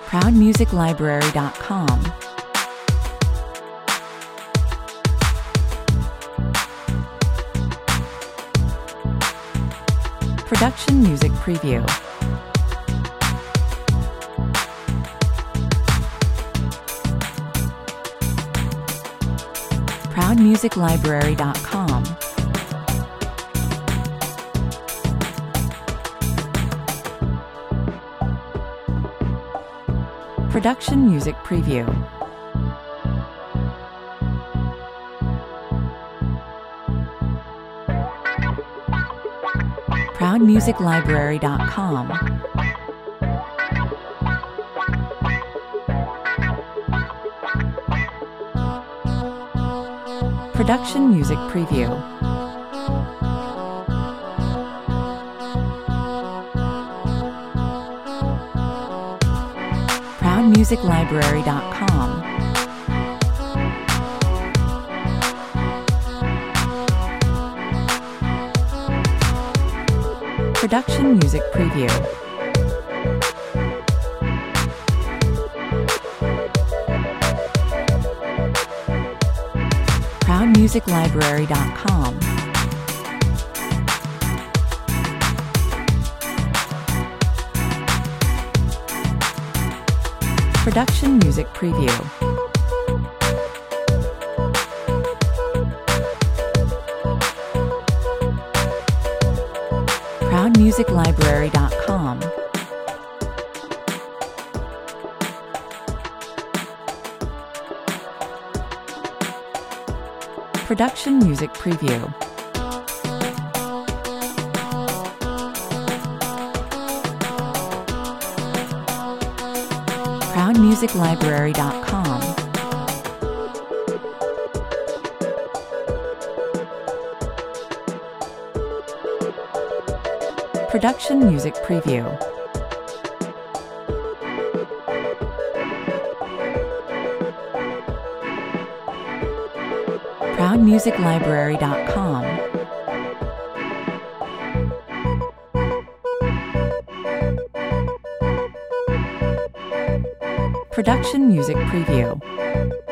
ProudMusicLibrary.com. Production Music Preview. ProudMusicLibrary.com. Production Music Preview. ProudMusicLibrary.com. Production Music Preview. ProudMusicLibrary.com. Production Music Preview. ProudMusicLibrary.com. Production Music Preview. ProudMusicLibrary.com. Production Music Preview. ProudMusicLibrary.com. Production Music Preview. ProudMusicLibrary.com. Production Music Preview.